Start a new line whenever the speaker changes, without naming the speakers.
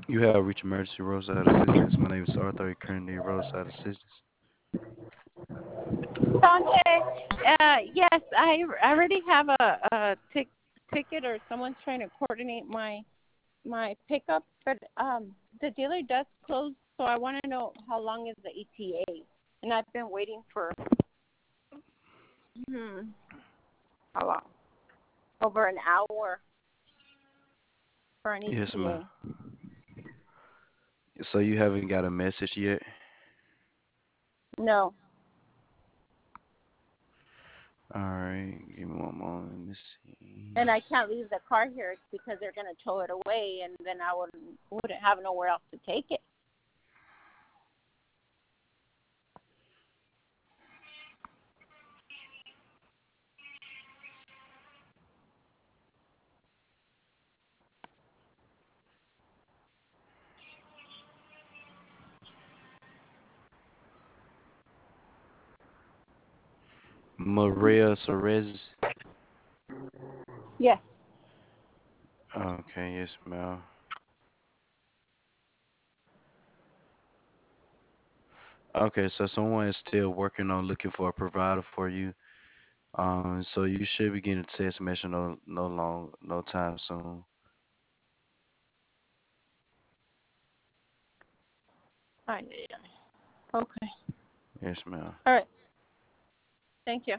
You have reached emergency roadside assistance. My name is Arthur. You currently need roadside assistance.
Dante, yes, I already have a ticket, or someone's trying to coordinate my pickup, but the dealer does close, so I want to know how long is the ETA, and I've been waiting for hmm, how long? Over an hour for an
Yes, ma'am.
ETA.
So you haven't got a message yet?
No,
All right. Give me one moment. Let me see.
and I can't leave the car here because they're gonna tow it away, and then I wouldn't have nowhere else to take it.
Maria Sorez.
Yes.
Okay. Yes, ma'am. Okay. So someone is still working on looking for a provider for you. So you should be getting a text message no time soon.
Ay, ay, ay. Okay.
Yes, ma'am.
All right. Thank you.